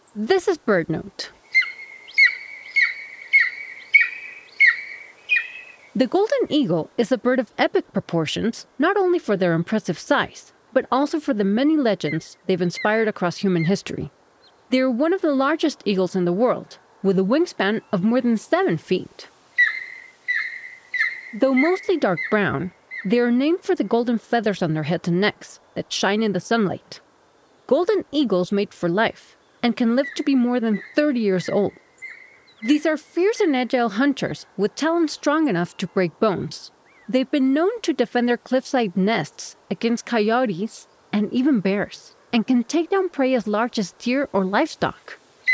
This is BirdNote. The golden eagle is a bird of epic proportions, not only for their impressive size, but also for the many legends they've inspired across human history. They are one of the largest eagles in the world, with a wingspan of more than 7 feet. Though mostly dark brown, they are named for the golden feathers on their heads and necks that shine in the sunlight. Golden eagles mate for life and can live to be more than 30 years old. These are fierce and agile hunters with talent strong enough to break bones. They've been known to defend their cliffside nests against coyotes and even bears, and can take down prey as large as deer or livestock.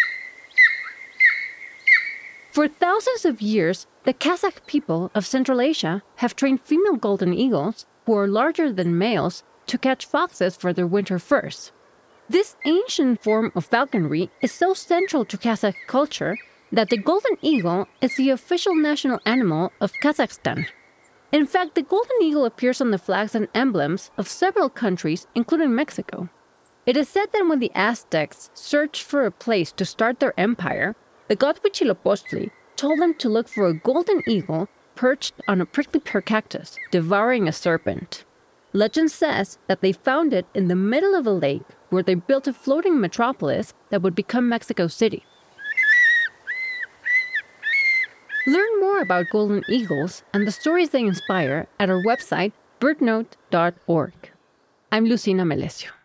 For thousands of years, the Kazakh people of Central Asia have trained female golden eagles, who are larger than males, to catch foxes for their winter furs. This ancient form of falconry is so central to Kazakh culture that the golden eagle is the official national animal of Kazakhstan. In fact, the golden eagle appears on the flags and emblems of several countries, including Mexico. It is said that when the Aztecs searched for a place to start their empire, the god Huitzilopochtli told them to look for a golden eagle perched on a prickly pear cactus, devouring a serpent. Legend says that they found it in the middle of a lake where they built a floating metropolis that would become Mexico City. Learn more about golden eagles and the stories they inspire at our website, birdnote.org. I'm Lucina Melesio.